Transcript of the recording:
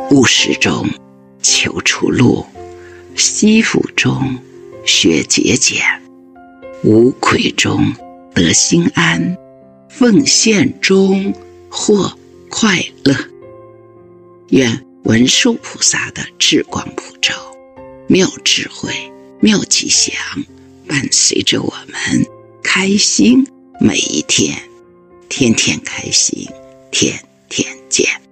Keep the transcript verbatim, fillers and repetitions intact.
务实中求出路，惜福中学节俭，无愧中得心安，奉献中获快乐。愿文殊菩萨的智光普照，妙智慧、妙吉祥，伴随着我们开心每一天，天天开心，天天见。